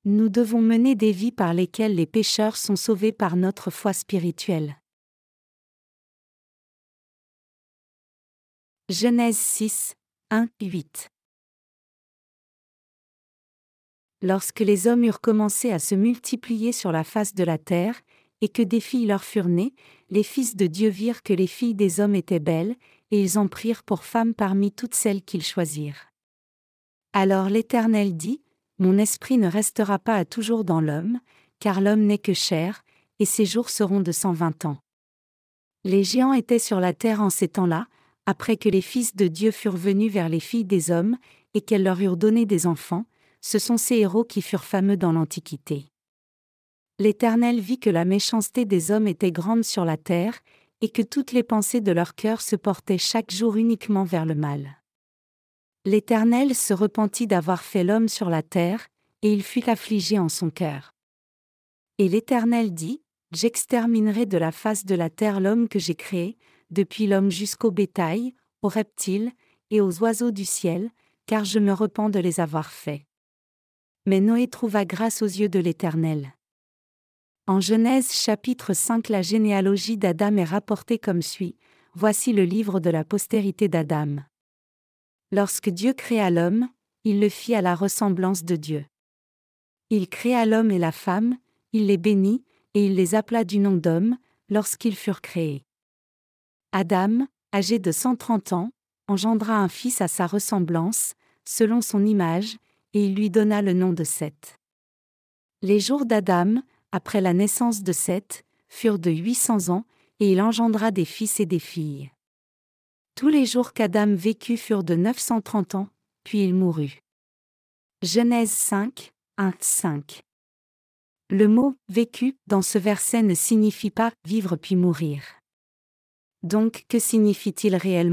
Nous devons mener des vies par lesquelles les pécheurs sont sauvés par notre foi spirituelle. Genèse 6, 1-8. Lorsque les hommes eurent commencé à se multiplier sur la face de la terre, et que des filles leur furent nées, les fils de Dieu virent que les filles des hommes étaient belles, et ils en prirent pour femmes parmi toutes celles qu'ils choisirent. Alors l'Éternel dit : Mon esprit ne restera pas à toujours dans l'homme, car l'homme n'est que chair, et ses jours seront de 120 ans. Les géants étaient sur la terre en ces temps-là, après que les fils de Dieu furent venus vers les filles des hommes, et qu'elles leur eurent donné des enfants. Ce sont ces héros qui furent fameux dans l'Antiquité. L'Éternel vit que la méchanceté des hommes était grande sur la terre, et que toutes les pensées de leur cœur se portaient chaque jour uniquement vers le mal. L'Éternel se repentit d'avoir fait l'homme sur la terre, et il fut affligé en son cœur. Et l'Éternel dit : J'exterminerai de la face de la terre l'homme que j'ai créé, depuis l'homme jusqu'au bétail, aux reptiles, et aux oiseaux du ciel, car je me repens de les avoir faits. Mais Noé trouva grâce aux yeux de l'Éternel. En Genèse chapitre 5, la généalogie d'Adam est rapportée comme suit. Voici le livre de la postérité d'Adam. Lorsque Dieu créa l'homme, il le fit à la ressemblance de Dieu. Il créa l'homme et la femme, il les bénit, et il les appela du nom d'homme, lorsqu'ils furent créés. Adam, âgé de 130 ans, engendra un fils à sa ressemblance, selon son image, et il lui donna le nom de Seth. Les jours d'Adam, après la naissance de Seth, furent de 800 ans, et il engendra des fils et des filles. Tous les jours qu'Adam vécut furent de 930 ans, puis il mourut. Genèse 5, 1-5. Le mot « vécu » dans ce verset ne signifie pas « vivre puis mourir ». Donc, que signifie-t-il réellement ?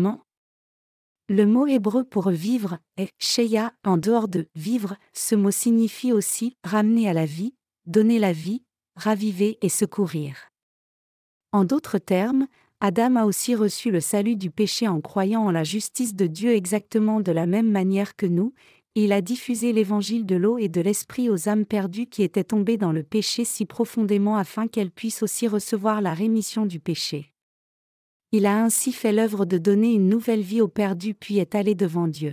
Le mot hébreu pour vivre est « sheya ». En dehors de « vivre », ce mot signifie aussi « ramener à la vie », « donner la vie », « raviver » et « secourir ». En d'autres termes, Adam a aussi reçu le salut du péché en croyant en la justice de Dieu exactement de la même manière que nous, et il a diffusé l'évangile de l'eau et de l'esprit aux âmes perdues qui étaient tombées dans le péché si profondément afin qu'elles puissent aussi recevoir la rémission du péché. Il a ainsi fait l'œuvre de donner une nouvelle vie aux perdus puis est allé devant Dieu.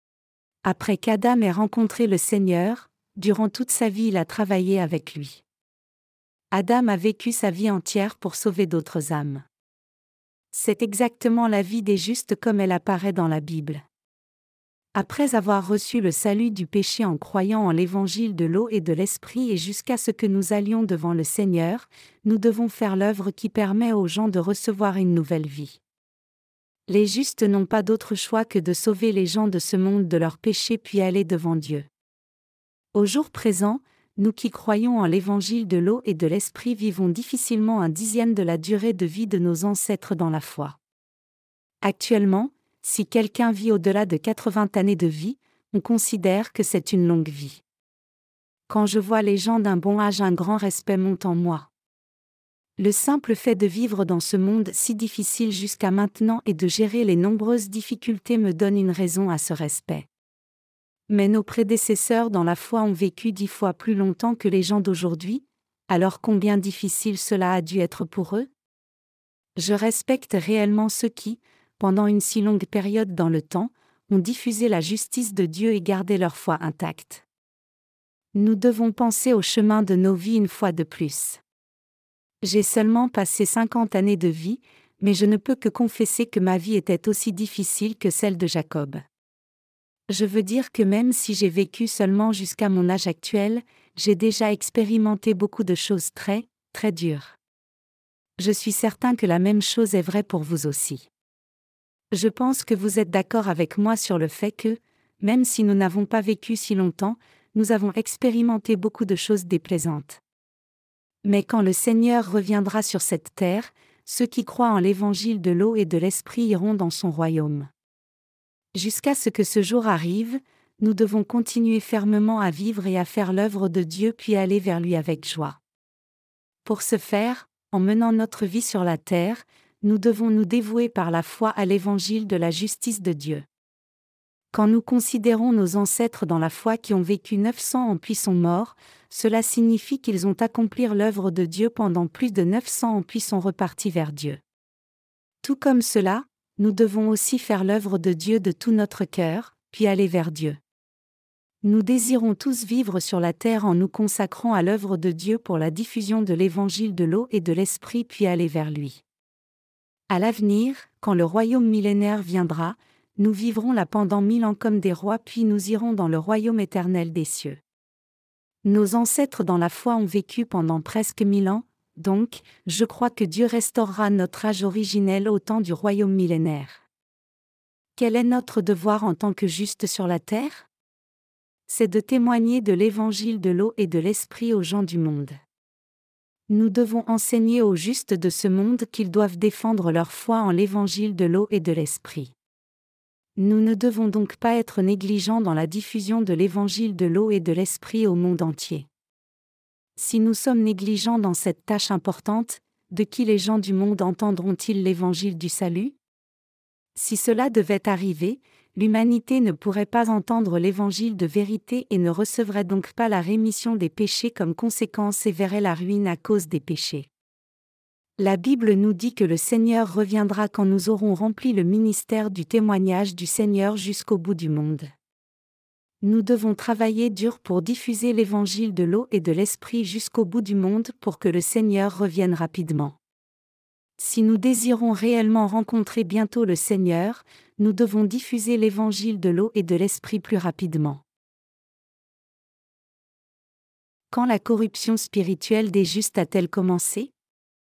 Après qu'Adam ait rencontré le Seigneur, durant toute sa vie il a travaillé avec lui. Adam a vécu sa vie entière pour sauver d'autres âmes. C'est exactement la vie des justes comme elle apparaît dans la Bible. Après avoir reçu le salut du péché en croyant en l'évangile de l'eau et de l'esprit et jusqu'à ce que nous allions devant le Seigneur, nous devons faire l'œuvre qui permet aux gens de recevoir une nouvelle vie. Les justes n'ont pas d'autre choix que de sauver les gens de ce monde de leurs péchés puis aller devant Dieu. Au jour présent, nous qui croyons en l'évangile de l'eau et de l'esprit vivons difficilement 1/10 de la durée de vie de nos ancêtres dans la foi. Actuellement, si quelqu'un vit au-delà de 80 années de vie, on considère que c'est une longue vie. Quand je vois les gens d'un bon âge, un grand respect monte en moi. Le simple fait de vivre dans ce monde si difficile jusqu'à maintenant et de gérer les nombreuses difficultés me donne une raison à ce respect. Mais nos prédécesseurs dans la foi ont vécu 10 fois plus longtemps que les gens d'aujourd'hui, alors combien difficile cela a dû être pour eux ? Je respecte réellement ceux qui, pendant une si longue période dans le temps, ont diffusé la justice de Dieu et gardé leur foi intacte. Nous devons penser au chemin de nos vies une fois de plus. J'ai seulement passé 50 années de vie, mais je ne peux que confesser que ma vie était aussi difficile que celle de Jacob. Je veux dire que même si j'ai vécu seulement jusqu'à mon âge actuel, j'ai déjà expérimenté beaucoup de choses très, très dures. Je suis certain que la même chose est vraie pour vous aussi. Je pense que vous êtes d'accord avec moi sur le fait que, même si nous n'avons pas vécu si longtemps, nous avons expérimenté beaucoup de choses déplaisantes. Mais quand le Seigneur reviendra sur cette terre, ceux qui croient en l'évangile de l'eau et de l'esprit iront dans son royaume. Jusqu'à ce que ce jour arrive, nous devons continuer fermement à vivre et à faire l'œuvre de Dieu puis aller vers lui avec joie. Pour ce faire, en menant notre vie sur la terre, nous devons nous dévouer par la foi à l'évangile de la justice de Dieu. Quand nous considérons nos ancêtres dans la foi qui ont vécu 900 ans puis sont morts, cela signifie qu'ils ont accompli l'œuvre de Dieu pendant plus de 900 ans puis sont repartis vers Dieu. Tout comme cela, nous devons aussi faire l'œuvre de Dieu de tout notre cœur, puis aller vers Dieu. Nous désirons tous vivre sur la terre en nous consacrant à l'œuvre de Dieu pour la diffusion de l'évangile de l'eau et de l'esprit puis aller vers lui. À l'avenir, quand le royaume millénaire viendra, nous vivrons là pendant 1000 ans comme des rois puis nous irons dans le royaume éternel des cieux. Nos ancêtres dans la foi ont vécu pendant presque 1000 ans, donc, je crois que Dieu restaurera notre âge originel au temps du royaume millénaire. Quel est notre devoir en tant que justes sur la terre ? C'est de témoigner de l'évangile de l'eau et de l'esprit aux gens du monde. Nous devons enseigner aux justes de ce monde qu'ils doivent défendre leur foi en l'évangile de l'eau et de l'esprit. Nous ne devons donc pas être négligents dans la diffusion de l'évangile de l'eau et de l'esprit au monde entier. Si nous sommes négligents dans cette tâche importante, de qui les gens du monde entendront-ils l'évangile du salut ? Si cela devait arriver, l'humanité ne pourrait pas entendre l'évangile de vérité et ne recevrait donc pas la rémission des péchés comme conséquence et verrait la ruine à cause des péchés. La Bible nous dit que le Seigneur reviendra quand nous aurons rempli le ministère du témoignage du Seigneur jusqu'au bout du monde. Nous devons travailler dur pour diffuser l'évangile de l'eau et de l'esprit jusqu'au bout du monde pour que le Seigneur revienne rapidement. Si nous désirons réellement rencontrer bientôt le Seigneur, nous devons diffuser l'évangile de l'eau et de l'esprit plus rapidement. Quand la corruption spirituelle des justes a-t-elle commencé ?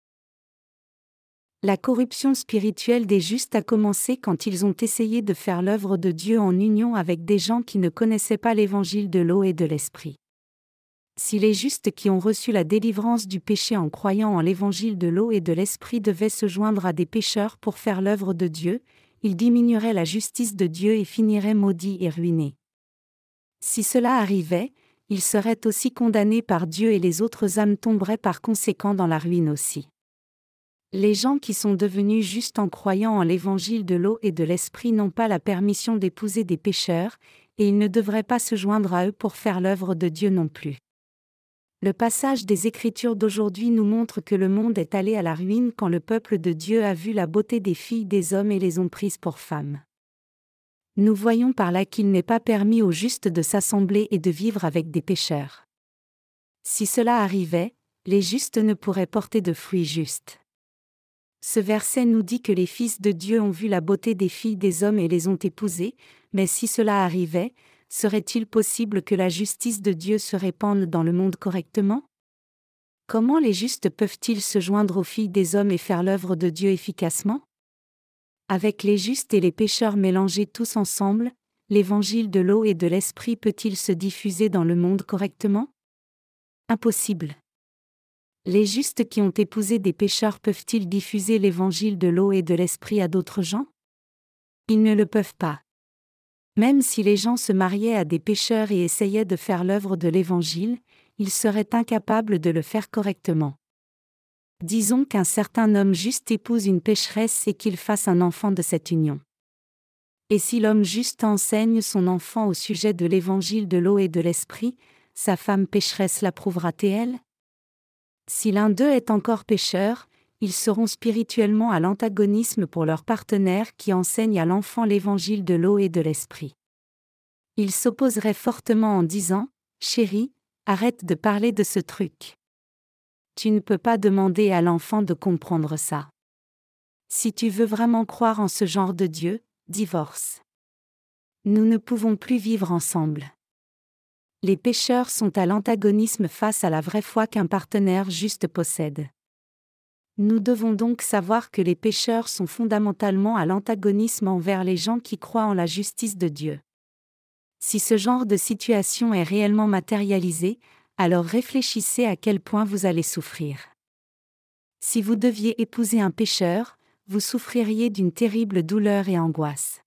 La corruption spirituelle des justes a commencé quand ils ont essayé de faire l'œuvre de Dieu en union avec des gens qui ne connaissaient pas l'évangile de l'eau et de l'esprit. Si les justes qui ont reçu la délivrance du péché en croyant en l'évangile de l'eau et de l'esprit devaient se joindre à des pécheurs pour faire l'œuvre de Dieu, ils diminueraient la justice de Dieu et finiraient maudits et ruinés. Si cela arrivait, ils seraient aussi condamnés par Dieu et les autres âmes tomberaient par conséquent dans la ruine aussi. Les gens qui sont devenus justes en croyant en l'évangile de l'eau et de l'esprit n'ont pas la permission d'épouser des pécheurs, et ils ne devraient pas se joindre à eux pour faire l'œuvre de Dieu non plus. Le passage des Écritures d'aujourd'hui nous montre que le monde est allé à la ruine quand le peuple de Dieu a vu la beauté des filles des hommes et les ont prises pour femmes. Nous voyons par là qu'il n'est pas permis aux justes de s'assembler et de vivre avec des pécheurs. Si cela arrivait, les justes ne pourraient porter de fruits justes. Ce verset nous dit que les fils de Dieu ont vu la beauté des filles des hommes et les ont épousées, mais si cela arrivait, serait-il possible que la justice de Dieu se répande dans le monde correctement ? Comment les justes peuvent-ils se joindre aux filles des hommes et faire l'œuvre de Dieu efficacement ? Avec les justes et les pécheurs mélangés tous ensemble, l'évangile de l'eau et de l'esprit peut-il se diffuser dans le monde correctement ? Impossible. Les justes qui ont épousé des pécheurs peuvent-ils diffuser l'évangile de l'eau et de l'esprit à d'autres gens ? Ils ne le peuvent pas. Même si les gens se mariaient à des pécheurs et essayaient de faire l'œuvre de l'évangile, ils seraient incapables de le faire correctement. Disons qu'un certain homme juste épouse une pécheresse et qu'il fasse un enfant de cette union. Et si l'homme juste enseigne son enfant au sujet de l'évangile de l'eau et de l'esprit, sa femme pécheresse l'approuvera-t-elle ? Si l'un d'eux est encore pécheur, ils seront spirituellement à l'antagonisme pour leur partenaire qui enseigne à l'enfant l'évangile de l'eau et de l'esprit. Ils s'opposeraient fortement en disant « Chérie, arrête de parler de ce truc. Tu ne peux pas demander à l'enfant de comprendre ça. Si tu veux vraiment croire en ce genre de Dieu, divorce. Nous ne pouvons plus vivre ensemble. » Les pécheurs sont à l'antagonisme face à la vraie foi qu'un partenaire juste possède. Nous devons donc savoir que les pécheurs sont fondamentalement à l'antagonisme envers les gens qui croient en la justice de Dieu. Si ce genre de situation est réellement matérialisé, alors réfléchissez à quel point vous allez souffrir. Si vous deviez épouser un pécheur, vous souffririez d'une terrible douleur et angoisse.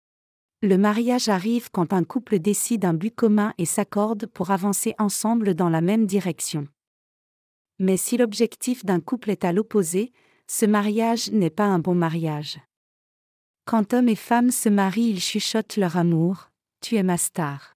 Le mariage arrive quand un couple décide un but commun et s'accorde pour avancer ensemble dans la même direction. Mais si l'objectif d'un couple est à l'opposé, ce mariage n'est pas un bon mariage. Quand homme et femme se marient, ils chuchotent leur amour, Tu es ma star.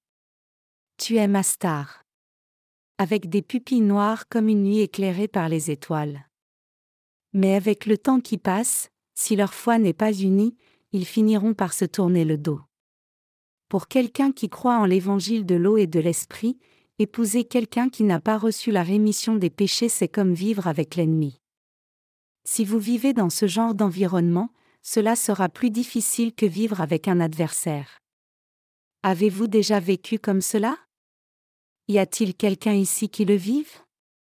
Tu es ma star. Avec des pupilles noires comme une nuit éclairée par les étoiles. Mais avec le temps qui passe, si leur foi n'est pas unie, ils finiront par se tourner le dos. Pour quelqu'un qui croit en l'évangile de l'eau et de l'esprit, épouser quelqu'un qui n'a pas reçu la rémission des péchés, c'est comme vivre avec l'ennemi. Si vous vivez dans ce genre d'environnement, cela sera plus difficile que vivre avec un adversaire. Avez-vous déjà vécu comme cela? Y a-t-il quelqu'un ici qui le vive?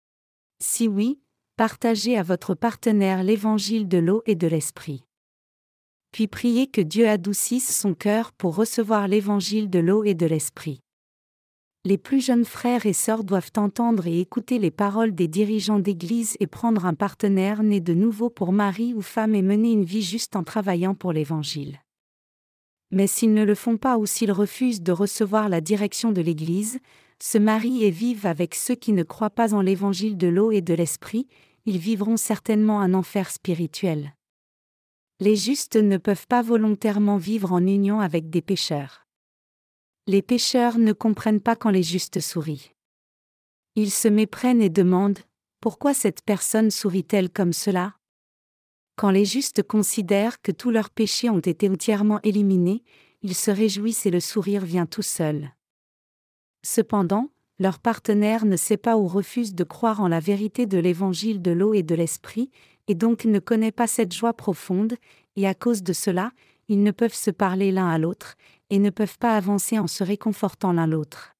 Si oui, partagez à votre partenaire l'évangile de l'eau et de l'esprit. Puis priez que Dieu adoucisse son cœur pour recevoir l'évangile de l'eau et de l'esprit. Les plus jeunes frères et sœurs doivent entendre et écouter les paroles des dirigeants d'église et prendre un partenaire né de nouveau pour mari ou femme et mener une vie juste en travaillant pour l'évangile. Mais s'ils ne le font pas ou s'ils refusent de recevoir la direction de l'église, se marient et vivent avec ceux qui ne croient pas en l'évangile de l'eau et de l'esprit, ils vivront certainement un enfer spirituel. Les justes ne peuvent pas volontairement vivre en union avec des pécheurs. Les pécheurs ne comprennent pas quand les justes sourient. Ils se méprennent et demandent « Pourquoi cette personne sourit-elle comme cela ?» Quand les justes considèrent que tous leurs péchés ont été entièrement éliminés, ils se réjouissent et le sourire vient tout seul. Cependant, leur partenaire ne sait pas ou refuse de croire en la vérité de l'évangile de l'eau et de l'esprit, et donc ne connaît pas cette joie profonde, et à cause de cela, ils ne peuvent se parler l'un à l'autre, et ne peuvent pas avancer en se réconfortant l'un l'autre.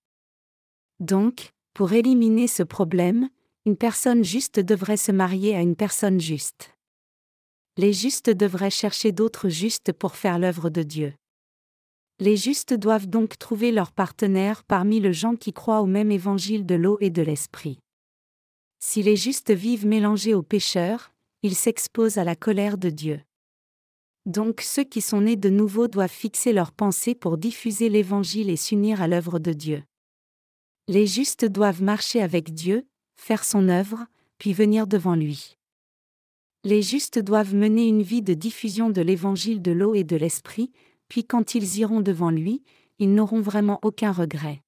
Donc, pour éliminer ce problème, une personne juste devrait se marier à une personne juste. Les justes devraient chercher d'autres justes pour faire l'œuvre de Dieu. Les justes doivent donc trouver leur partenaire parmi les gens qui croient au même évangile de l'eau et de l'esprit. Si les justes vivent mélangés aux pécheurs, ils s'exposent à la colère de Dieu. Donc ceux qui sont nés de nouveau doivent fixer leurs pensées pour diffuser l'évangile et s'unir à l'œuvre de Dieu. Les justes doivent marcher avec Dieu, faire son œuvre, puis venir devant lui. Les justes doivent mener une vie de diffusion de l'évangile de l'eau et de l'esprit, puis quand ils iront devant lui, ils n'auront vraiment aucun regret.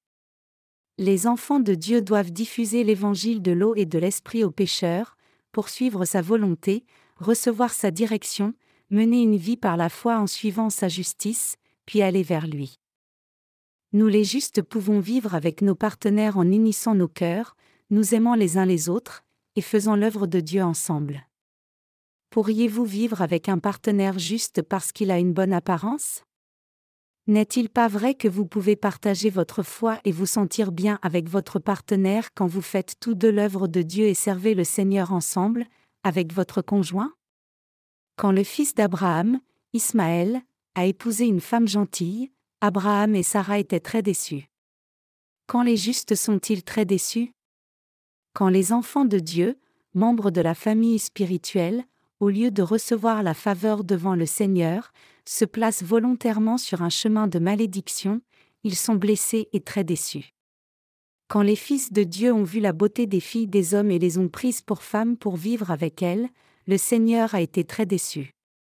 Les enfants de Dieu doivent diffuser l'évangile de l'eau et de l'esprit aux pécheurs, poursuivre sa volonté, recevoir sa direction, mener une vie par la foi en suivant sa justice, puis aller vers lui. Nous les justes pouvons vivre avec nos partenaires en unissant nos cœurs, nous aimant les uns les autres, et faisant l'œuvre de Dieu ensemble. Pourriez-vous vivre avec un partenaire juste parce qu'il a une bonne apparence? N'est-il pas vrai que vous pouvez partager votre foi et vous sentir bien avec votre partenaire quand vous faites tous deux l'œuvre de Dieu et servez le Seigneur ensemble, avec votre conjoint? Quand le fils d'Abraham, Ismaël, a épousé une femme gentille, Abraham et Sarah étaient très déçus. Quand les justes sont-ils très déçus? Quand les enfants de Dieu, membres de la famille spirituelle, au lieu de recevoir la faveur devant le Seigneur, se placent volontairement sur un chemin de malédiction, ils sont blessés et très déçus. Quand les fils de Dieu ont vu la beauté des filles des hommes et les ont prises pour femmes pour vivre avec elles, le Seigneur a été très déçu.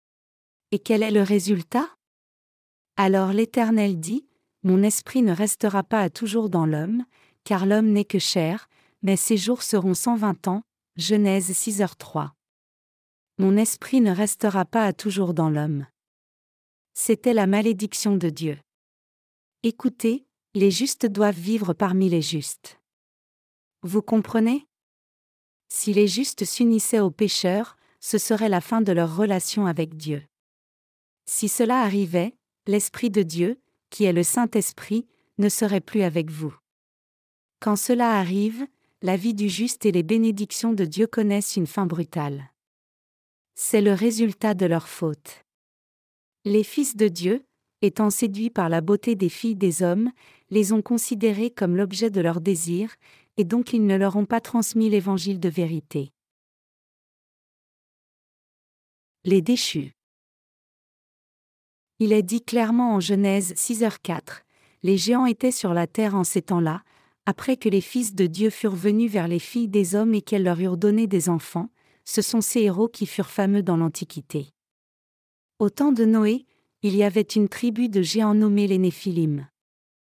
Et quel est le résultat? Alors l'Éternel dit, « Mon esprit ne restera pas à toujours dans l'homme, car l'homme n'est que chair, mais ses jours seront 120 ans. » Genèse 6h3. Mon esprit ne restera pas à toujours dans l'homme. C'était la malédiction de Dieu. Écoutez, les justes doivent vivre parmi les justes. Vous comprenez? Si les justes s'unissaient aux pécheurs, ce serait la fin de leur relation avec Dieu. Si cela arrivait, l'Esprit de Dieu, qui est le Saint-Esprit, ne serait plus avec vous. Quand cela arrive, la vie du juste et les bénédictions de Dieu connaissent une fin brutale. C'est le résultat de leur faute. Les fils de Dieu, étant séduits par la beauté des filles des hommes, les ont considérés comme l'objet de leur désir, et donc ils ne leur ont pas transmis l'évangile de vérité. Les déchus. Il est dit clairement en Genèse 6h4, les géants étaient sur la terre en ces temps-là, après que les fils de Dieu furent venus vers les filles des hommes et qu'elles leur eurent donné des enfants, ce sont ces héros qui furent fameux dans l'Antiquité. Au temps de Noé, il y avait une tribu de géants nommés les Néphilim.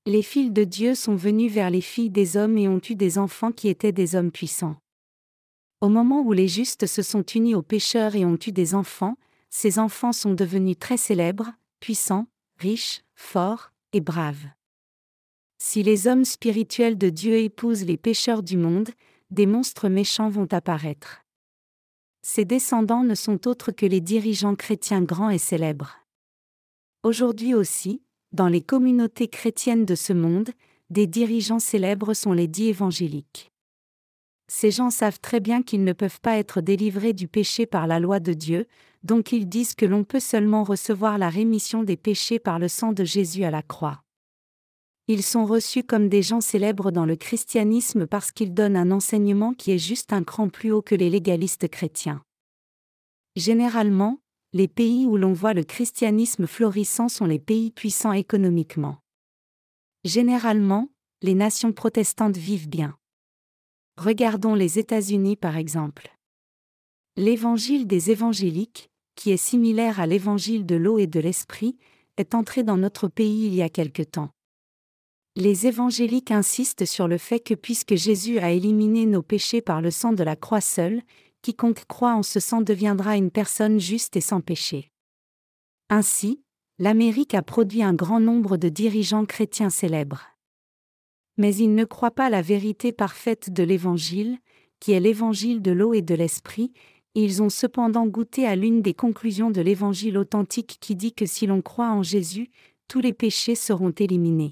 Les fils de Dieu sont venus vers les filles des hommes et ont eu des enfants qui étaient des hommes puissants. Au moment où les justes se sont unis aux pécheurs et ont eu des enfants, ces enfants sont devenus très célèbres, puissants, riches, forts et braves. Si les hommes spirituels de Dieu épousent les pécheurs du monde, des monstres méchants vont apparaître. Ces descendants ne sont autres que les dirigeants chrétiens grands et célèbres. Aujourd'hui aussi, dans les communautés chrétiennes de ce monde, des dirigeants célèbres sont les dits évangéliques. Ces gens savent très bien qu'ils ne peuvent pas être délivrés du péché par la loi de Dieu, donc ils disent que l'on peut seulement recevoir la rémission des péchés par le sang de Jésus à la croix. Ils sont reçus comme des gens célèbres dans le christianisme parce qu'ils donnent un enseignement qui est juste un cran plus haut que les légalistes chrétiens. Généralement, les pays où l'on voit le christianisme florissant sont les pays puissants économiquement. Généralement, les nations protestantes vivent bien. Regardons les États-Unis par exemple. L'évangile des évangéliques, qui est similaire à l'évangile de l'eau et de l'esprit, est entré dans notre pays il y a quelque temps. Les évangéliques insistent sur le fait que puisque Jésus a éliminé nos péchés par le sang de la croix seule, quiconque croit en ce sang deviendra une personne juste et sans péché. Ainsi, l'Amérique a produit un grand nombre de dirigeants chrétiens célèbres. Mais ils ne croient pas la vérité parfaite de l'Évangile, qui est l'Évangile de l'eau et de l'Esprit, et ils ont cependant goûté à l'une des conclusions de l'Évangile authentique qui dit que si l'on croit en Jésus, tous les péchés seront éliminés.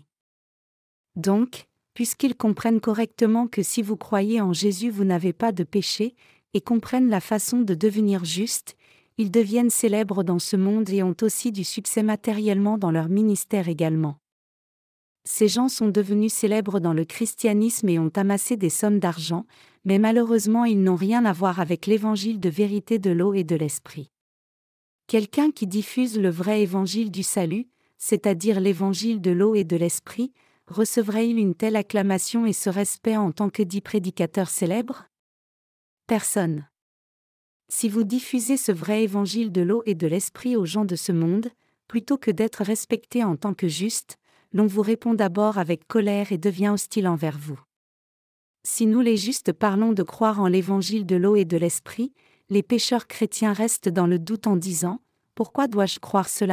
Donc, puisqu'ils comprennent correctement que si vous croyez en Jésus vous n'avez pas de péché, et comprennent la façon de devenir juste, ils deviennent célèbres dans ce monde et ont aussi du succès matériellement dans leur ministère également. Ces gens sont devenus célèbres dans le christianisme et ont amassé des sommes d'argent, mais malheureusement ils n'ont rien à voir avec l'évangile de vérité de l'eau et de l'esprit. Quelqu'un qui diffuse le vrai évangile du salut, c'est-à-dire l'évangile de l'eau et de l'esprit, recevrait-il une telle acclamation et ce respect en tant que dit prédicateur célèbre ? Personne. Si vous diffusez ce vrai évangile de l'eau et de l'esprit aux gens de ce monde, plutôt que d'être respecté en tant que juste, l'on vous répond d'abord avec colère et devient hostile envers vous. Si nous les justes parlons de croire en l'évangile de l'eau et de l'esprit, les pécheurs chrétiens restent dans le doute en disant « Pourquoi dois-je croire cela ?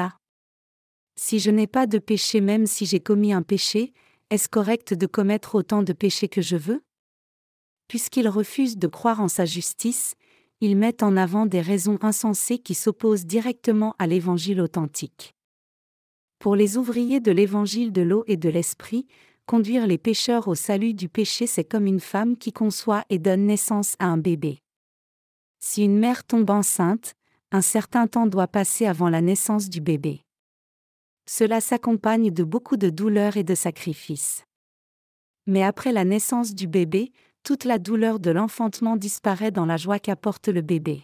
Si je n'ai pas de péché même si j'ai commis un péché, est-ce correct de commettre autant de péchés que je veux ?» Puisqu'ils refusent de croire en sa justice, ils mettent en avant des raisons insensées qui s'opposent directement à l'évangile authentique. Pour les ouvriers de l'évangile de l'eau et de l'esprit, conduire les pécheurs au salut du péché c'est comme une femme qui conçoit et donne naissance à un bébé. Si une mère tombe enceinte, un certain temps doit passer avant la naissance du bébé. Cela s'accompagne de beaucoup de douleurs et de sacrifices. Mais après la naissance du bébé, toute la douleur de l'enfantement disparaît dans la joie qu'apporte le bébé.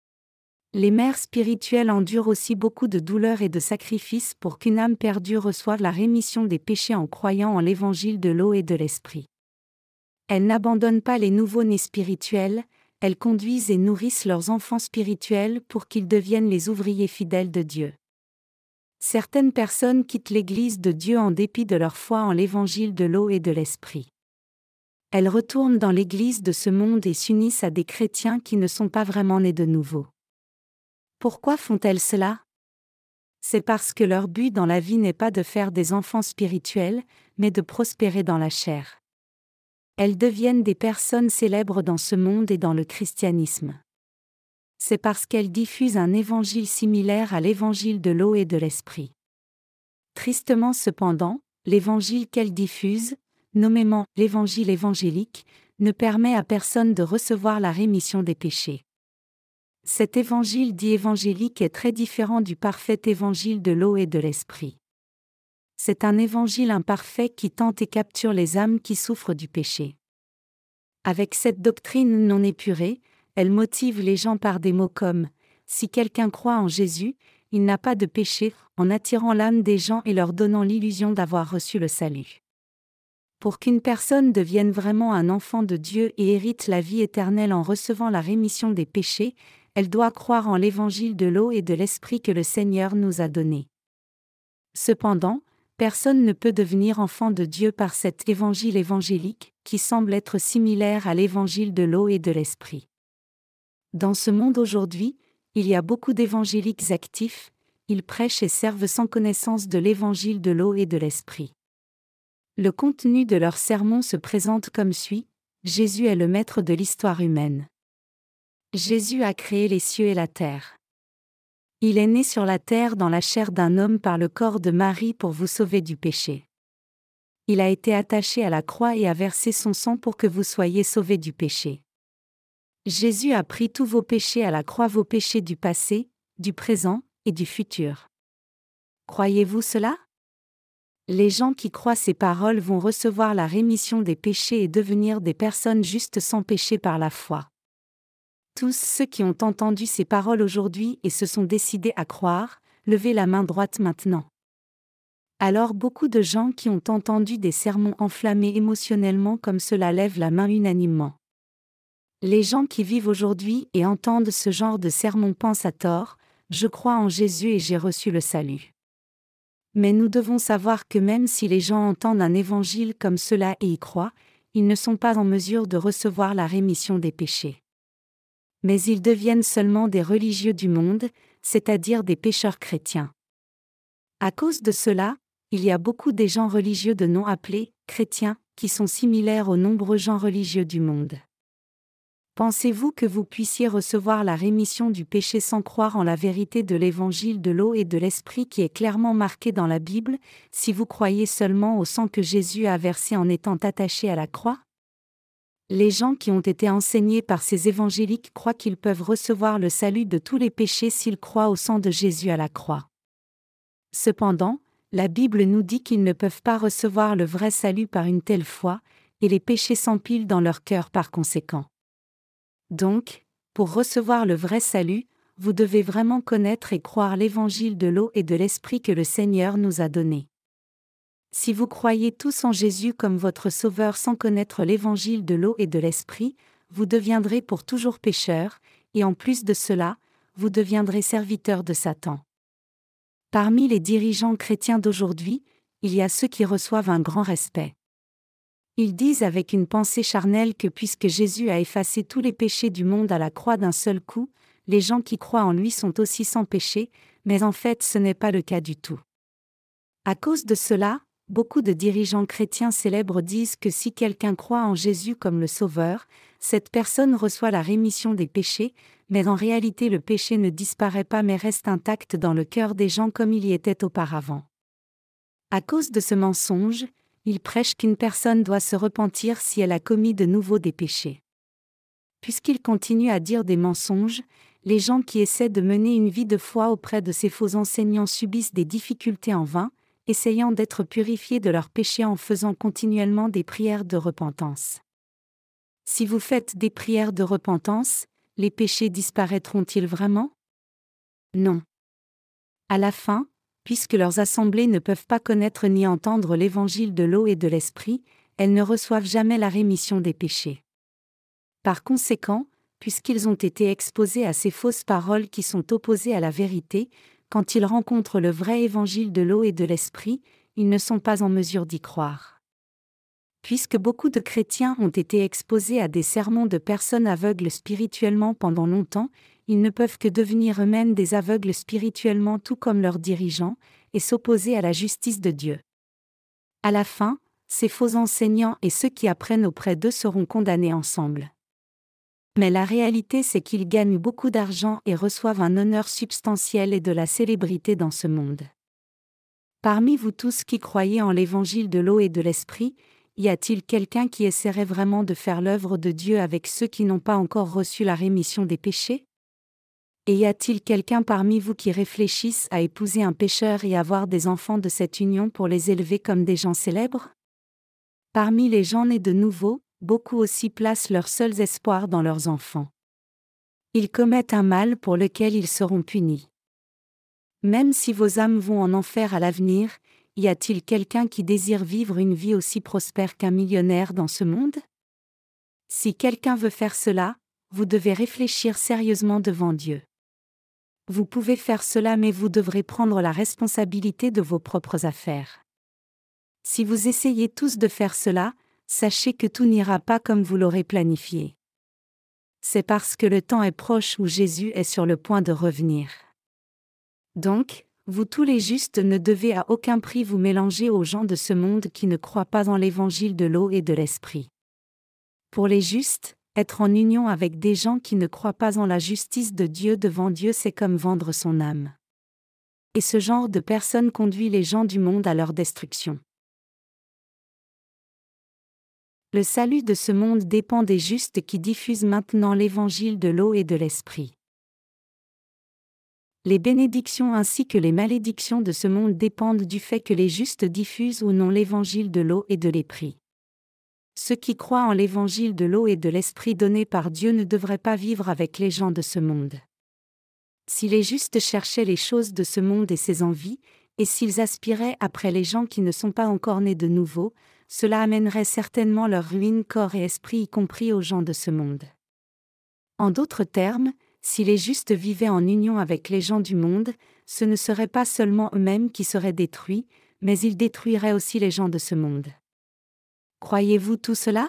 Les mères spirituelles endurent aussi beaucoup de douleurs et de sacrifices pour qu'une âme perdue reçoive la rémission des péchés en croyant en l'évangile de l'eau et de l'esprit. Elles n'abandonnent pas les nouveau-nés spirituels, elles conduisent et nourrissent leurs enfants spirituels pour qu'ils deviennent les ouvriers fidèles de Dieu. Certaines personnes quittent l'Église de Dieu en dépit de leur foi en l'évangile de l'eau et de l'esprit. Elles retournent dans l'Église de ce monde et s'unissent à des chrétiens qui ne sont pas vraiment nés de nouveau. Pourquoi font-elles cela ? C'est parce que leur but dans la vie n'est pas de faire des enfants spirituels, mais de prospérer dans la chair. Elles deviennent des personnes célèbres dans ce monde et dans le christianisme. C'est parce qu'elles diffusent un évangile similaire à l'évangile de l'eau et de l'esprit. Tristement cependant, l'évangile qu'elles diffusent, nommément l'évangile évangélique, ne permet à personne de recevoir la rémission des péchés. Cet évangile dit évangélique est très différent du parfait évangile de l'eau et de l'esprit. C'est un évangile imparfait qui tente et capture les âmes qui souffrent du péché. Avec cette doctrine non épurée, elle motive les gens par des mots comme « Si quelqu'un croit en Jésus, il n'a pas de péché », en attirant l'âme des gens et leur donnant l'illusion d'avoir reçu le salut. Pour qu'une personne devienne vraiment un enfant de Dieu et hérite la vie éternelle en recevant la rémission des péchés, elle doit croire en l'évangile de l'eau et de l'esprit que le Seigneur nous a donné. Cependant, Personne ne peut devenir enfant de Dieu par cet évangile évangélique, qui semble être similaire à l'évangile de l'eau et de l'esprit. Dans ce monde aujourd'hui, il y a beaucoup d'évangéliques actifs, ils prêchent et servent sans connaissance de l'évangile de l'eau et de l'esprit. Le contenu de leurs sermons se présente comme suit: Jésus est le maître de l'histoire humaine. Jésus a créé les cieux et la terre. Il est né sur la terre dans la chair d'un homme par le corps de Marie pour vous sauver du péché. Il a été attaché à la croix et a versé son sang pour que vous soyez sauvés du péché. Jésus a pris tous vos péchés à la croix, vos péchés du passé, du présent et du futur. Croyez-vous cela? Les gens qui croient ces paroles vont recevoir la rémission des péchés et devenir des personnes justes sans péché par la foi. Tous ceux qui ont entendu ces paroles aujourd'hui et se sont décidés à croire, levez la main droite maintenant. Alors beaucoup de gens qui ont entendu des sermons enflammés émotionnellement comme cela lèvent la main unanimement. Les gens qui vivent aujourd'hui et entendent ce genre de sermons pensent à tort: je crois en Jésus et j'ai reçu le salut. Mais nous devons savoir que même si les gens entendent un évangile comme cela et y croient, ils ne sont pas en mesure de recevoir la rémission des péchés. Mais ils deviennent seulement des religieux du monde, c'est-à-dire des pécheurs chrétiens. À cause de cela, il y a beaucoup des gens religieux de nom appelés chrétiens, qui sont similaires aux nombreux gens religieux du monde. Pensez-vous que vous puissiez recevoir la rémission du péché sans croire en la vérité de l'évangile de l'eau et de l'esprit qui est clairement marqué dans la Bible, si vous croyez seulement au sang que Jésus a versé en étant attaché à la croix? Les gens qui ont été enseignés par ces évangéliques croient qu'ils peuvent recevoir le salut de tous les péchés s'ils croient au sang de Jésus à la croix. Cependant, la Bible nous dit qu'ils ne peuvent pas recevoir le vrai salut par une telle foi, et les péchés s'empilent dans leur cœur par conséquent. Donc, pour recevoir le vrai salut, vous devez vraiment connaître et croire l'évangile de l'eau et de l'esprit que le Seigneur nous a donné. Si vous croyez tous en Jésus comme votre Sauveur sans connaître l'évangile de l'eau et de l'esprit, vous deviendrez pour toujours pécheurs, et en plus de cela, vous deviendrez serviteurs de Satan. Parmi les dirigeants chrétiens d'aujourd'hui, il y a ceux qui reçoivent un grand respect. Ils disent avec une pensée charnelle que puisque Jésus a effacé tous les péchés du monde à la croix d'un seul coup, les gens qui croient en lui sont aussi sans péché, mais en fait ce n'est pas le cas du tout. À cause de cela, beaucoup de dirigeants chrétiens célèbres disent que si quelqu'un croit en Jésus comme le Sauveur, cette personne reçoit la rémission des péchés, mais en réalité le péché ne disparaît pas mais reste intact dans le cœur des gens comme il y était auparavant. À cause de ce mensonge, ils prêchent qu'une personne doit se repentir si elle a commis de nouveau des péchés. Puisqu'ils continuent à dire des mensonges, les gens qui essaient de mener une vie de foi auprès de ces faux enseignants subissent des difficultés en vain, essayant d'être purifiés de leurs péchés en faisant continuellement des prières de repentance. Si vous faites des prières de repentance, les péchés disparaîtront-ils vraiment? Non. À la fin, puisque leurs assemblées ne peuvent pas connaître ni entendre l'évangile de l'eau et de l'esprit, elles ne reçoivent jamais la rémission des péchés. Par conséquent, puisqu'ils ont été exposés à ces fausses paroles qui sont opposées à la vérité, quand ils rencontrent le vrai évangile de l'eau et de l'esprit, ils ne sont pas en mesure d'y croire. Puisque beaucoup de chrétiens ont été exposés à des sermons de personnes aveugles spirituellement pendant longtemps, ils ne peuvent que devenir eux-mêmes des aveugles spirituellement tout comme leurs dirigeants, et s'opposer à la justice de Dieu. À la fin, ces faux enseignants et ceux qui apprennent auprès d'eux seront condamnés ensemble. Mais la réalité c'est qu'ils gagnent beaucoup d'argent et reçoivent un honneur substantiel et de la célébrité dans ce monde. Parmi vous tous qui croyez en l'évangile de l'eau et de l'esprit, y a-t-il quelqu'un qui essaierait vraiment de faire l'œuvre de Dieu avec ceux qui n'ont pas encore reçu la rémission des péchés? Et y a-t-il quelqu'un parmi vous qui réfléchisse à épouser un pécheur et avoir des enfants de cette union pour les élever comme des gens célèbres? Parmi les gens nés de nouveau, beaucoup aussi placent leurs seuls espoirs dans leurs enfants. Ils commettent un mal pour lequel ils seront punis. Même si vos âmes vont en enfer à l'avenir, y a-t-il quelqu'un qui désire vivre une vie aussi prospère qu'un millionnaire dans ce monde? Si quelqu'un veut faire cela, vous devez réfléchir sérieusement devant Dieu. Vous pouvez faire cela mais vous devrez prendre la responsabilité de vos propres affaires. Si vous essayez tous de faire cela, sachez que tout n'ira pas comme vous l'aurez planifié. C'est parce que le temps est proche où Jésus est sur le point de revenir. Donc, vous tous les justes ne devez à aucun prix vous mélanger aux gens de ce monde qui ne croient pas en l'évangile de l'eau et de l'esprit. Pour les justes, être en union avec des gens qui ne croient pas en la justice de Dieu devant Dieu, c'est comme vendre son âme. Et ce genre de personnes conduit les gens du monde à leur destruction. Le salut de ce monde dépend des justes qui diffusent maintenant l'évangile de l'eau et de l'esprit. Les bénédictions ainsi que les malédictions de ce monde dépendent du fait que les justes diffusent ou non l'évangile de l'eau et de l'esprit. Ceux qui croient en l'évangile de l'eau et de l'esprit donné par Dieu ne devraient pas vivre avec les gens de ce monde. Si les justes cherchaient les choses de ce monde et ses envies, et s'ils aspiraient après les gens qui ne sont pas encore nés de nouveau, cela amènerait certainement leur ruine corps et esprit, y compris aux gens de ce monde. En d'autres termes, si les justes vivaient en union avec les gens du monde, ce ne seraient pas seulement eux-mêmes qui seraient détruits, mais ils détruiraient aussi les gens de ce monde. Croyez-vous tout cela?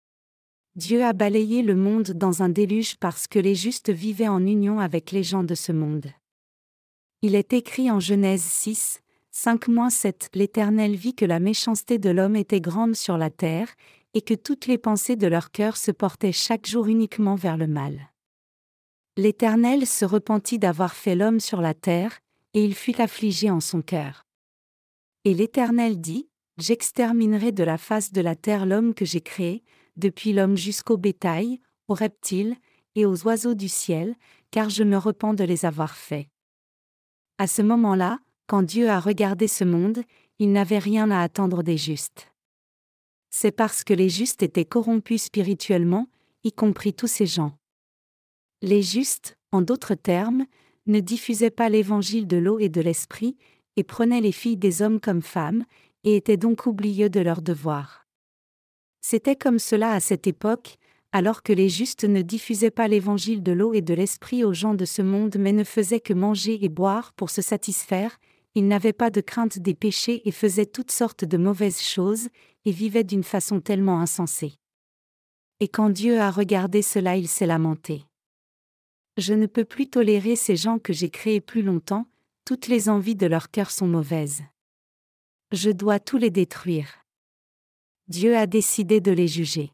Dieu a balayé le monde dans un déluge parce que les justes vivaient en union avec les gens de ce monde. Il est écrit en Genèse 6, 5-7 L'Éternel vit que la méchanceté de l'homme était grande sur la terre, et que toutes les pensées de leur cœur se portaient chaque jour uniquement vers le mal. L'Éternel se repentit d'avoir fait l'homme sur la terre, et il fut affligé en son cœur. Et l'Éternel dit, J'exterminerai de la face de la terre l'homme que j'ai créé, depuis l'homme jusqu'au bétail, aux reptiles, et aux oiseaux du ciel, car je me repens de les avoir faits. À ce moment-là, quand Dieu a regardé ce monde, il n'avait rien à attendre des justes. C'est parce que les justes étaient corrompus spirituellement, y compris tous ces gens. Les justes, en d'autres termes, ne diffusaient pas l'évangile de l'eau et de l'esprit, et prenaient les filles des hommes comme femmes, et étaient donc oublieux de leurs devoirs. C'était comme cela à cette époque, alors que les justes ne diffusaient pas l'évangile de l'eau et de l'esprit aux gens de ce monde mais ne faisaient que manger et boire pour se satisfaire, ils n'avaient pas de crainte des péchés et faisaient toutes sortes de mauvaises choses, et vivaient d'une façon tellement insensée. Et quand Dieu a regardé cela, il s'est lamenté. Je ne peux plus tolérer ces gens que j'ai créés plus longtemps, toutes les envies de leur cœur sont mauvaises. Je dois tous les détruire. Dieu a décidé de les juger.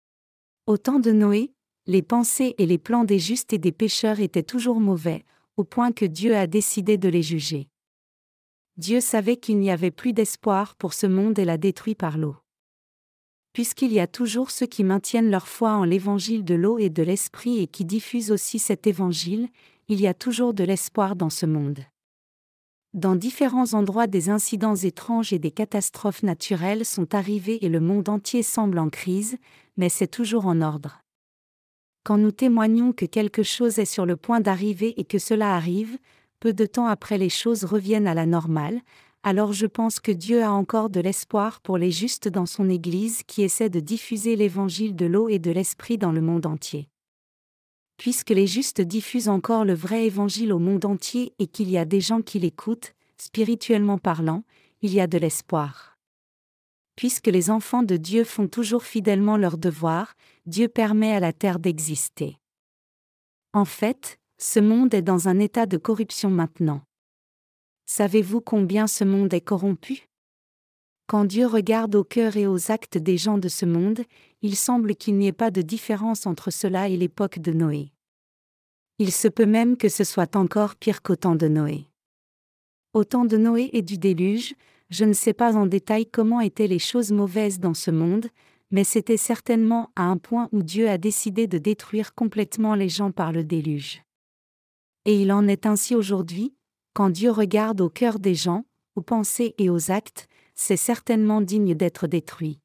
Au temps de Noé, les pensées et les plans des justes et des pécheurs étaient toujours mauvais, au point que Dieu a décidé de les juger. Dieu savait qu'il n'y avait plus d'espoir pour ce monde et l'a détruit par l'eau. Puisqu'il y a toujours ceux qui maintiennent leur foi en l'évangile de l'eau et de l'esprit et qui diffusent aussi cet évangile, il y a toujours de l'espoir dans ce monde. Dans différents endroits, des incidents étranges et des catastrophes naturelles sont arrivés et le monde entier semble en crise, mais c'est toujours en ordre. Quand nous témoignons que quelque chose est sur le point d'arriver et que cela arrive, peu de temps après les choses reviennent à la normale, alors je pense que Dieu a encore de l'espoir pour les justes dans son Église qui essaie de diffuser l'évangile de l'eau et de l'esprit dans le monde entier. Puisque les justes diffusent encore le vrai évangile au monde entier et qu'il y a des gens qui l'écoutent, spirituellement parlant, il y a de l'espoir. Puisque les enfants de Dieu font toujours fidèlement leur devoir, Dieu permet à la terre d'exister. En fait, ce monde est dans un état de corruption maintenant. Savez-vous combien ce monde est corrompu? Quand Dieu regarde au cœur et aux actes des gens de ce monde, il semble qu'il n'y ait pas de différence entre cela et l'époque de Noé. Il se peut même que ce soit encore pire qu'au temps de Noé. Au temps de Noé et du déluge, je ne sais pas en détail comment étaient les choses mauvaises dans ce monde, mais c'était certainement à un point où Dieu a décidé de détruire complètement les gens par le déluge. Et il en est ainsi aujourd'hui, quand Dieu regarde au cœur des gens, aux pensées et aux actes, c'est certainement digne d'être détruit.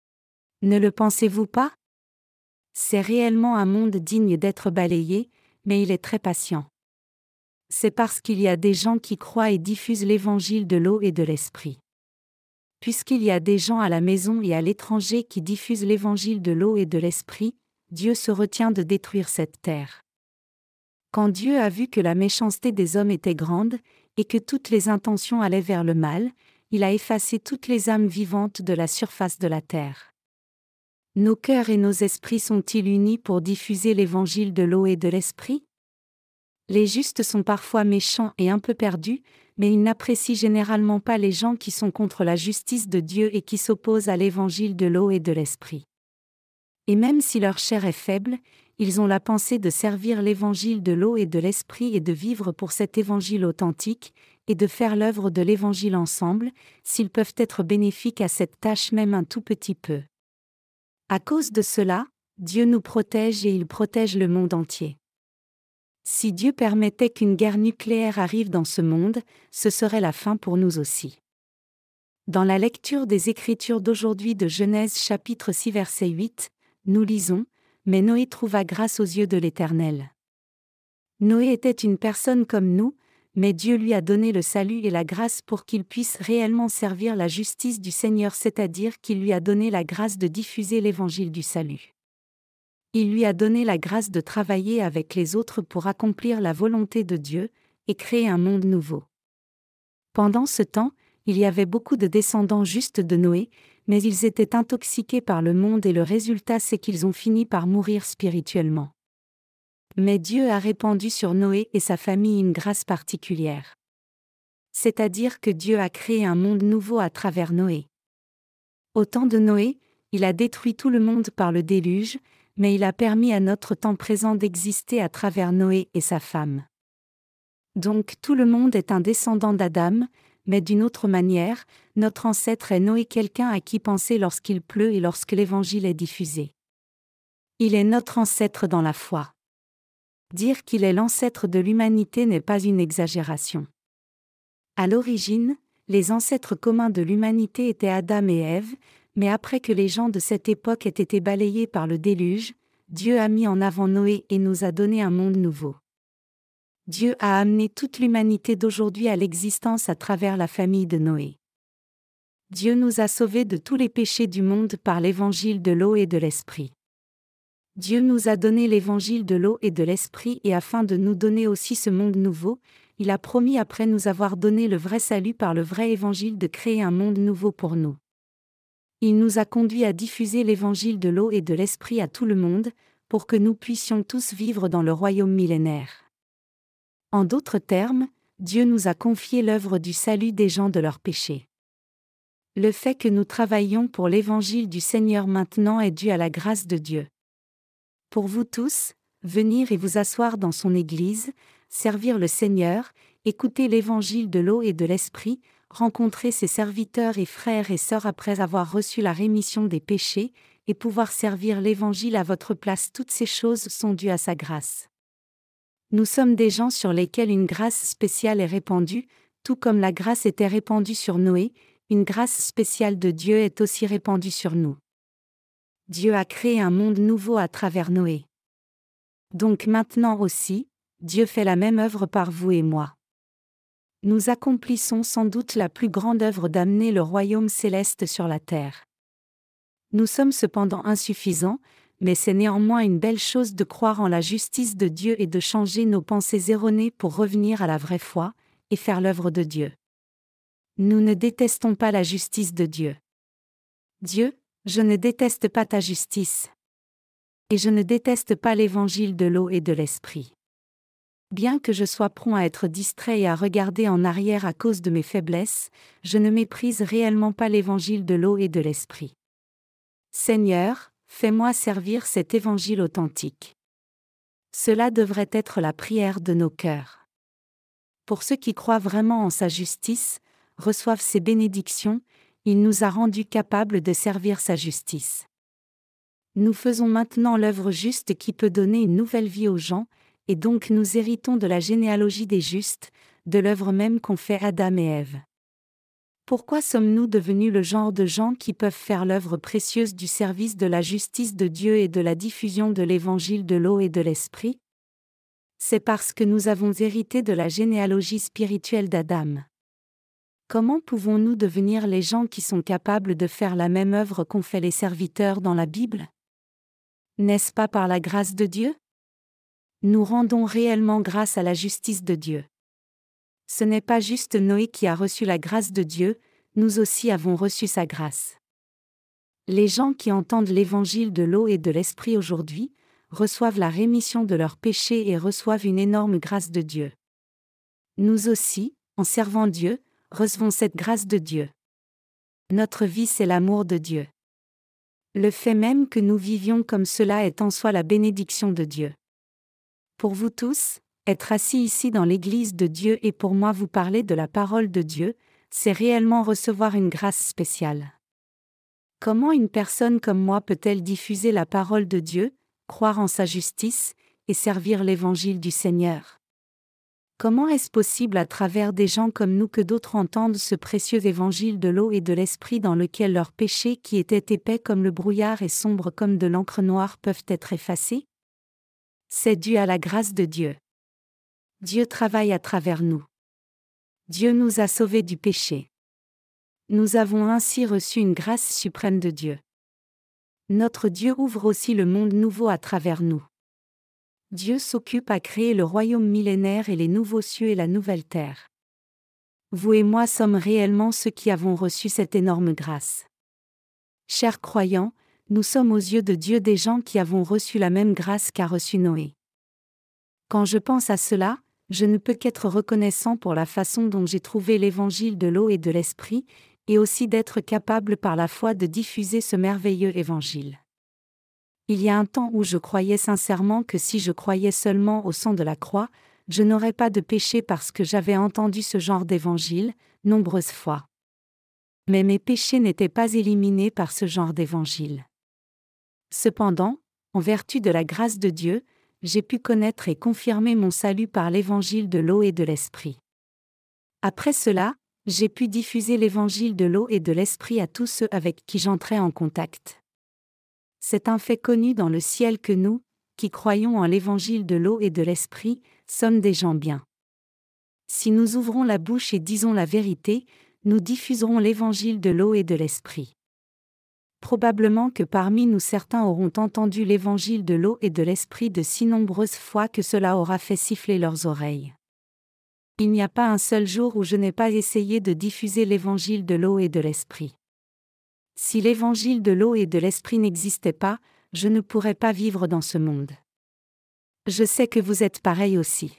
Ne le pensez-vous pas? C'est réellement un monde digne d'être balayé, mais il est très patient. C'est parce qu'il y a des gens qui croient et diffusent l'évangile de l'eau et de l'esprit. Puisqu'il y a des gens à la maison et à l'étranger qui diffusent l'évangile de l'eau et de l'esprit, Dieu se retient de détruire cette terre. Quand Dieu a vu que la méchanceté des hommes était grande, et que toutes les intentions allaient vers le mal, il a effacé toutes les âmes vivantes de la surface de la terre. Nos cœurs et nos esprits sont-ils unis pour diffuser l'évangile de l'eau et de l'esprit? Les justes sont parfois méchants et un peu perdus, mais ils n'apprécient généralement pas les gens qui sont contre la justice de Dieu et qui s'opposent à l'évangile de l'eau et de l'esprit. Et même si leur chair est faible, ils ont la pensée de servir l'évangile de l'eau et de l'esprit et de vivre pour cet évangile authentique, et de faire l'œuvre de l'évangile ensemble, s'ils peuvent être bénéfiques à cette tâche même un tout petit peu. À cause de cela, Dieu nous protège et il protège le monde entier. Si Dieu permettait qu'une guerre nucléaire arrive dans ce monde, ce serait la fin pour nous aussi. Dans la lecture des Écritures d'aujourd'hui de Genèse chapitre 6 verset 8, nous lisons « Mais Noé trouva grâce aux yeux de l'Éternel. » Noé était une personne comme nous, mais Dieu lui a donné le salut et la grâce pour qu'il puisse réellement servir la justice du Seigneur, c'est-à-dire qu'il lui a donné la grâce de diffuser l'évangile du salut. Il lui a donné la grâce de travailler avec les autres pour accomplir la volonté de Dieu et créer un monde nouveau. Pendant ce temps, il y avait beaucoup de descendants justes de Noé, mais ils étaient intoxiqués par le monde et le résultat c'est qu'ils ont fini par mourir spirituellement. Mais Dieu a répandu sur Noé et sa famille une grâce particulière. C'est-à-dire que Dieu a créé un monde nouveau à travers Noé. Au temps de Noé, il a détruit tout le monde par le déluge, mais il a permis à notre temps présent d'exister à travers Noé et sa femme. Donc tout le monde est un descendant d'Adam, mais d'une autre manière, notre ancêtre est Noé, quelqu'un à qui penser lorsqu'il pleut et lorsque l'Évangile est diffusé. Il est notre ancêtre dans la foi. Dire qu'il est l'ancêtre de l'humanité n'est pas une exagération. À l'origine, les ancêtres communs de l'humanité étaient Adam et Ève, mais après que les gens de cette époque aient été balayés par le déluge, Dieu a mis en avant Noé et nous a donné un monde nouveau. Dieu a amené toute l'humanité d'aujourd'hui à l'existence à travers la famille de Noé. Dieu nous a sauvés de tous les péchés du monde par l'évangile de l'eau et de l'esprit. Dieu nous a donné l'évangile de l'eau et de l'esprit et afin de nous donner aussi ce monde nouveau, il a promis après nous avoir donné le vrai salut par le vrai évangile de créer un monde nouveau pour nous. Il nous a conduits à diffuser l'évangile de l'eau et de l'esprit à tout le monde, pour que nous puissions tous vivre dans le royaume millénaire. En d'autres termes, Dieu nous a confié l'œuvre du salut des gens de leurs péchés. Le fait que nous travaillions pour l'évangile du Seigneur maintenant est dû à la grâce de Dieu. Pour vous tous, venir et vous asseoir dans son Église, servir le Seigneur, écouter l'évangile de l'eau et de l'esprit, rencontrer ses serviteurs et frères et sœurs après avoir reçu la rémission des péchés, et pouvoir servir l'évangile à votre place, toutes ces choses sont dues à sa grâce. Nous sommes des gens sur lesquels une grâce spéciale est répandue, tout comme la grâce était répandue sur Noé, une grâce spéciale de Dieu est aussi répandue sur nous. Dieu a créé un monde nouveau à travers Noé. Donc maintenant aussi, Dieu fait la même œuvre par vous et moi. Nous accomplissons sans doute la plus grande œuvre d'amener le royaume céleste sur la terre. Nous sommes cependant insuffisants, mais c'est néanmoins une belle chose de croire en la justice de Dieu et de changer nos pensées erronées pour revenir à la vraie foi, et faire l'œuvre de Dieu. Nous ne détestons pas la justice de Dieu. Dieu, je ne déteste pas ta justice. Et je ne déteste pas l'évangile de l'eau et de l'esprit. Bien que je sois prompt à être distrait et à regarder en arrière à cause de mes faiblesses, je ne méprise réellement pas l'évangile de l'eau et de l'esprit. Seigneur, fais-moi servir cet évangile authentique. Cela devrait être la prière de nos cœurs. Pour ceux qui croient vraiment en sa justice, reçoivent ses bénédictions, il nous a rendus capables de servir sa justice. Nous faisons maintenant l'œuvre juste qui peut donner une nouvelle vie aux gens, et donc nous héritons de la généalogie des justes, de l'œuvre même qu'ont fait Adam et Ève. Pourquoi sommes-nous devenus le genre de gens qui peuvent faire l'œuvre précieuse du service de la justice de Dieu et de la diffusion de l'évangile de l'eau et de l'esprit? C'est parce que nous avons hérité de la généalogie spirituelle d'Adam. Comment pouvons-nous devenir les gens qui sont capables de faire la même œuvre qu'ont fait les serviteurs dans la Bible? N'est-ce pas par la grâce de Dieu? Nous rendons réellement grâce à la justice de Dieu. Ce n'est pas juste Noé qui a reçu la grâce de Dieu, nous aussi avons reçu sa grâce. Les gens qui entendent l'évangile de l'eau et de l'esprit aujourd'hui, reçoivent la rémission de leurs péchés et reçoivent une énorme grâce de Dieu. Nous aussi, en servant Dieu, recevons cette grâce de Dieu. Notre vie, c'est l'amour de Dieu. Le fait même que nous vivions comme cela est en soi la bénédiction de Dieu. Pour vous tous, être assis ici dans l'Église de Dieu et pour moi vous parler de la parole de Dieu, c'est réellement recevoir une grâce spéciale. Comment une personne comme moi peut-elle diffuser la parole de Dieu, croire en sa justice, et servir l'Évangile du Seigneur? Comment est-ce possible à travers des gens comme nous que d'autres entendent ce précieux évangile de l'eau et de l'esprit dans lequel leurs péchés qui étaient épais comme le brouillard et sombres comme de l'encre noire peuvent être effacés? C'est dû à la grâce de Dieu. Dieu travaille à travers nous. Dieu nous a sauvés du péché. Nous avons ainsi reçu une grâce suprême de Dieu. Notre Dieu ouvre aussi le monde nouveau à travers nous. Dieu s'occupe à créer le royaume millénaire et les nouveaux cieux et la nouvelle terre. Vous et moi sommes réellement ceux qui avons reçu cette énorme grâce. Chers croyants, nous sommes aux yeux de Dieu des gens qui avons reçu la même grâce qu'a reçu Noé. Quand je pense à cela, je ne peux qu'être reconnaissant pour la façon dont j'ai trouvé l'évangile de l'eau et de l'esprit, et aussi d'être capable par la foi de diffuser ce merveilleux évangile. Il y a un temps où je croyais sincèrement que si je croyais seulement au sang de la croix, je n'aurais pas de péché parce que j'avais entendu ce genre d'évangile, nombreuses fois. Mais mes péchés n'étaient pas éliminés par ce genre d'évangile. Cependant, en vertu de la grâce de Dieu, j'ai pu connaître et confirmer mon salut par l'évangile de l'eau et de l'esprit. Après cela, j'ai pu diffuser l'évangile de l'eau et de l'esprit à tous ceux avec qui j'entrais en contact. C'est un fait connu dans le ciel que nous, qui croyons en l'évangile de l'eau et de l'esprit, sommes des gens bien. Si nous ouvrons la bouche et disons la vérité, nous diffuserons l'évangile de l'eau et de l'esprit. Probablement que parmi nous certains auront entendu l'évangile de l'eau et de l'esprit de si nombreuses fois que cela aura fait siffler leurs oreilles. Il n'y a pas un seul jour où je n'ai pas essayé de diffuser l'évangile de l'eau et de l'esprit. Si l'évangile de l'eau et de l'esprit n'existait pas, je ne pourrais pas vivre dans ce monde. Je sais que vous êtes pareil aussi.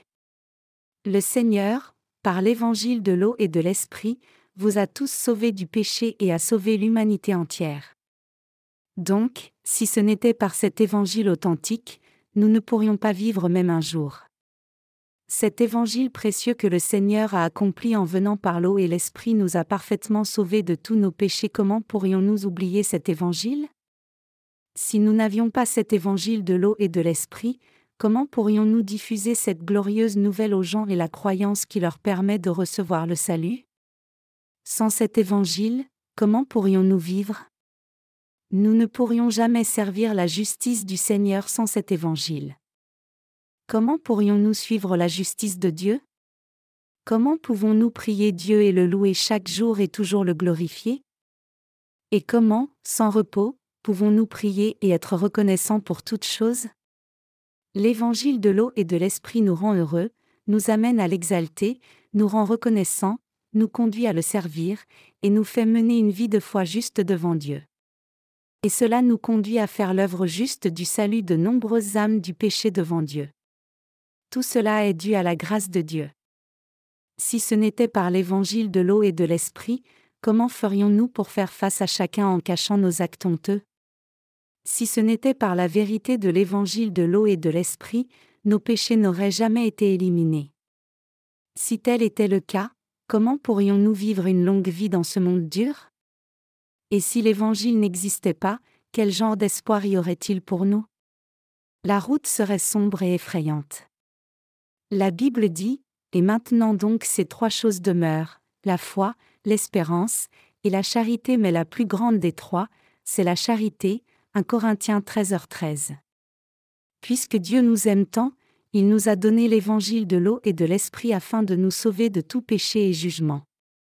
Le Seigneur, par l'évangile de l'eau et de l'esprit, vous a tous sauvés du péché et a sauvé l'humanité entière. Donc, si ce n'était par cet évangile authentique, nous ne pourrions pas vivre même un jour. Cet évangile précieux que le Seigneur a accompli en venant par l'eau et l'esprit nous a parfaitement sauvés de tous nos péchés. Comment pourrions-nous oublier cet évangile? Si nous n'avions pas cet évangile de l'eau et de l'esprit, comment pourrions-nous diffuser cette glorieuse nouvelle aux gens et la croyance qui leur permet de recevoir le salut? Sans cet évangile, comment pourrions-nous vivre? Nous ne pourrions jamais servir la justice du Seigneur sans cet évangile. Comment pourrions-nous suivre la justice de Dieu? Comment pouvons-nous prier Dieu et le louer chaque jour et toujours le glorifier? Et comment, sans repos, pouvons-nous prier et être reconnaissants pour toutes choses? L'évangile de l'eau et de l'esprit nous rend heureux, nous amène à l'exalter, nous rend reconnaissants, nous conduit à le servir, et nous fait mener une vie de foi juste devant Dieu. Et cela nous conduit à faire l'œuvre juste du salut de nombreuses âmes du péché devant Dieu. Tout cela est dû à la grâce de Dieu. Si ce n'était par l'évangile de l'eau et de l'esprit, comment ferions-nous pour faire face à chacun en cachant nos actes honteux? Si ce n'était par la vérité de l'évangile de l'eau et de l'esprit, nos péchés n'auraient jamais été éliminés. Si tel était le cas, comment pourrions-nous vivre une longue vie dans ce monde dur? Et si l'évangile n'existait pas, quel genre d'espoir y aurait-il pour nous? La route serait sombre et effrayante. La Bible dit, « Et maintenant donc ces trois choses demeurent, la foi, l'espérance, et la charité, mais la plus grande des trois, c'est la charité. » 1 Corinthiens 13h13. Puisque Dieu nous aime tant, il nous a donné l'évangile de l'eau et de l'esprit afin de nous sauver de tout péché et jugement.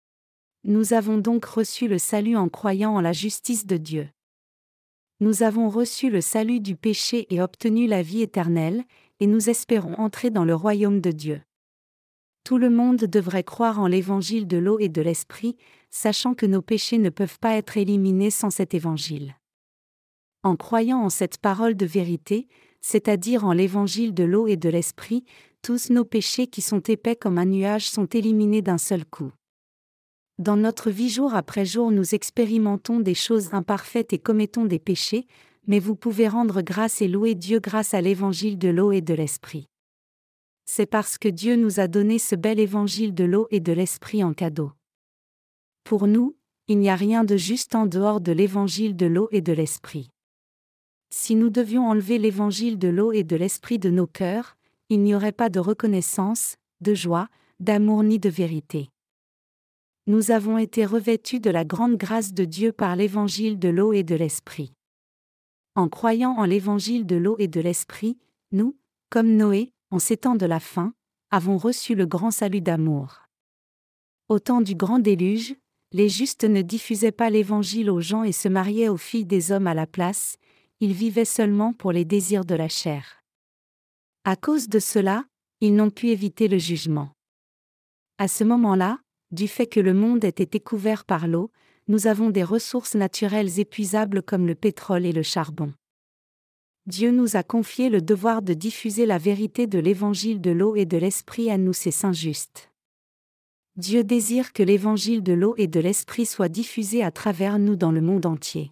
Nous avons donc reçu le salut en croyant en la justice de Dieu. Nous avons reçu le salut du péché et obtenu la vie éternelle, et nous espérons entrer dans le royaume de Dieu. Tout le monde devrait croire en l'évangile de l'eau et de l'esprit, sachant que nos péchés ne peuvent pas être éliminés sans cet évangile. En croyant en cette parole de vérité, c'est-à-dire en l'évangile de l'eau et de l'esprit, tous nos péchés qui sont épais comme un nuage sont éliminés d'un seul coup. Dans notre vie jour après jour, nous expérimentons des choses imparfaites et commettons des péchés, mais vous pouvez rendre grâce et louer Dieu grâce à l'évangile de l'eau et de l'esprit. C'est parce que Dieu nous a donné ce bel évangile de l'eau et de l'esprit en cadeau. Pour nous, il n'y a rien de juste en dehors de l'évangile de l'eau et de l'esprit. Si nous devions enlever l'évangile de l'eau et de l'esprit de nos cœurs, il n'y aurait pas de reconnaissance, de joie, d'amour ni de vérité. Nous avons été revêtus de la grande grâce de Dieu par l'évangile de l'eau et de l'esprit. En croyant en l'évangile de l'eau et de l'esprit, nous, comme Noé, en ces temps de la fin, avons reçu le grand salut d'amour. Au temps du grand déluge, les justes ne diffusaient pas l'évangile aux gens et se mariaient aux filles des hommes à la place, ils vivaient seulement pour les désirs de la chair. À cause de cela, ils n'ont pu éviter le jugement. À ce moment-là, du fait que le monde ait été couvert par l'eau, nous avons des ressources naturelles épuisables comme le pétrole et le charbon. Dieu nous a confié le devoir de diffuser la vérité de l'évangile de l'eau et de l'esprit à nous ses saints justes. Dieu désire que l'évangile de l'eau et de l'esprit soit diffusé à travers nous dans le monde entier.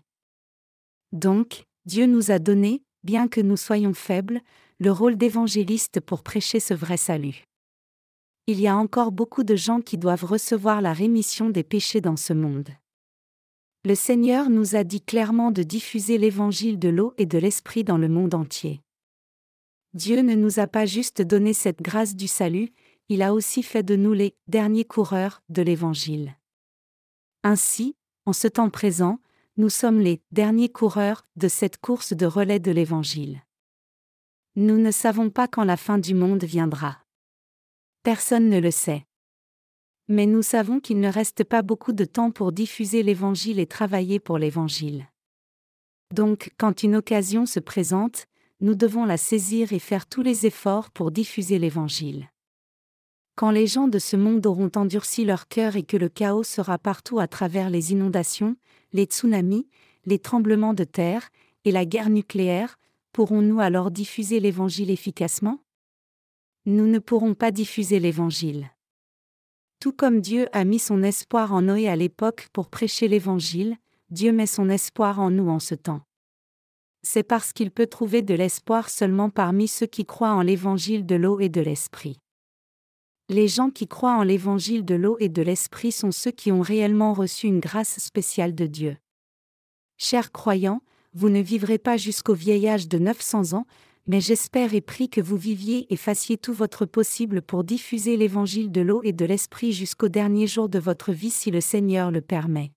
Donc, Dieu nous a donné, bien que nous soyons faibles, le rôle d'évangéliste pour prêcher ce vrai salut. Il y a encore beaucoup de gens qui doivent recevoir la rémission des péchés dans ce monde. Le Seigneur nous a dit clairement de diffuser l'évangile de l'eau et de l'esprit dans le monde entier. Dieu ne nous a pas juste donné cette grâce du salut, il a aussi fait de nous les derniers coureurs de l'évangile. Ainsi, en ce temps présent, nous sommes les derniers coureurs de cette course de relais de l'évangile. Nous ne savons pas quand la fin du monde viendra. Personne ne le sait. Mais nous savons qu'il ne reste pas beaucoup de temps pour diffuser l'évangile et travailler pour l'évangile. Donc, quand une occasion se présente, nous devons la saisir et faire tous les efforts pour diffuser l'évangile. Quand les gens de ce monde auront endurci leur cœur et que le chaos sera partout à travers les inondations, les tsunamis, les tremblements de terre et la guerre nucléaire, pourrons-nous alors diffuser l'évangile efficacement? Nous ne pourrons pas diffuser l'évangile. Tout comme Dieu a mis son espoir en Noé à l'époque pour prêcher l'évangile, Dieu met son espoir en nous en ce temps. C'est parce qu'il peut trouver de l'espoir seulement parmi ceux qui croient en l'évangile de l'eau et de l'esprit. Les gens qui croient en l'évangile de l'eau et de l'esprit sont ceux qui ont réellement reçu une grâce spéciale de Dieu. Chers croyants, vous ne vivrez pas jusqu'au vieil âge de 900 ans, mais j'espère et prie que vous viviez et fassiez tout votre possible pour diffuser l'évangile de l'eau et de l'esprit jusqu'au dernier jour de votre vie si le Seigneur le permet.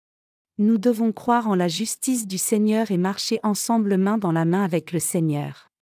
Nous devons croire en la justice du Seigneur et marcher ensemble main dans la main avec le Seigneur.